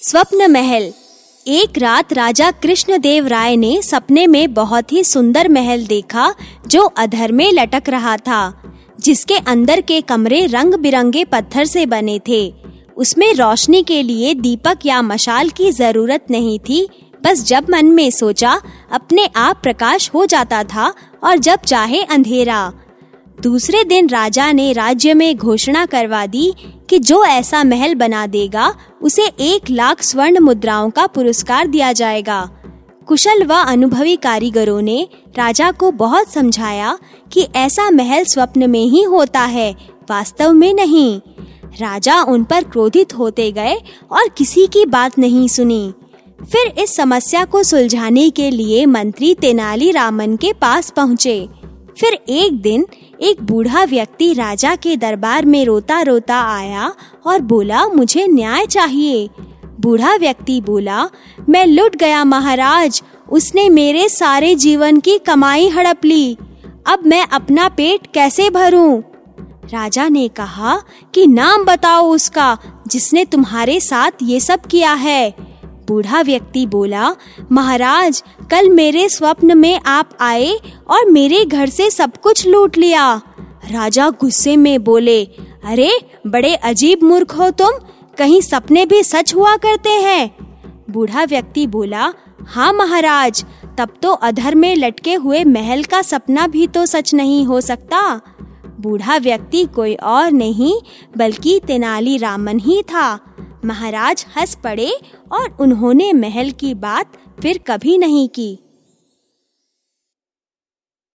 स्वप्न महल। एक रात राजा कृष्णदेव राय ने सपने में बहुत ही सुंदर महल देखा जो अधर में लटक रहा था, जिसके अंदर के कमरे रंग बिरंगे पत्थर से बने थे। उसमें रोशनी के लिए दीपक या मशाल की जरूरत नहीं थी, बस जब मन में सोचा अपने आप प्रकाश हो जाता था और जब चाहे अंधेरा। दूसरे दिन राजा ने राज्य में घोषणा करवा दी कि जो ऐसा महल बना देगा उसे 1,00,000 स्वर्ण मुद्राओं का पुरस्कार दिया जाएगा। कुशल व अनुभवी कारीगरों ने राजा को बहुत समझाया कि ऐसा महल स्वप्न में ही होता है, वास्तव में नहीं। राजा उन पर क्रोधित होते गए और किसी की बात नहीं सुनी। फिर इस समस्या को सुलझाने के लिए मंत्री तेनालीरामन के पास पहुँचे। फिर एक दिन एक बूढ़ा व्यक्ति राजा के दरबार में रोता रोता आया और बोला, मुझे न्याय चाहिए। बूढ़ा व्यक्ति बोला, मैं लुट गया महाराज, उसने मेरे सारे जीवन की कमाई हड़प ली। अब मैं अपना पेट कैसे भरूं? राजा ने कहा कि नाम बताओ उसका जिसने तुम्हारे साथ ये सब किया है। बूढ़ा व्यक्ति बोला, महाराज, कल मेरे स्वप्न में आप आए और मेरे घर से सब कुछ लूट लिया। राजा गुस्से में बोले, अरे बड़े अजीब मूर्ख हो तुम, कहीं सपने भी सच हुआ करते हैं? बूढ़ा व्यक्ति बोला, हाँ महाराज, तब तो अधर में लटके हुए महल का सपना भी तो सच नहीं हो सकता। बूढ़ा व्यक्ति कोई और नहीं बल्कि तेनालीरामन ही था। महाराज हंस पड़े और उन्होंने महल की बात फिर कभी नहीं की।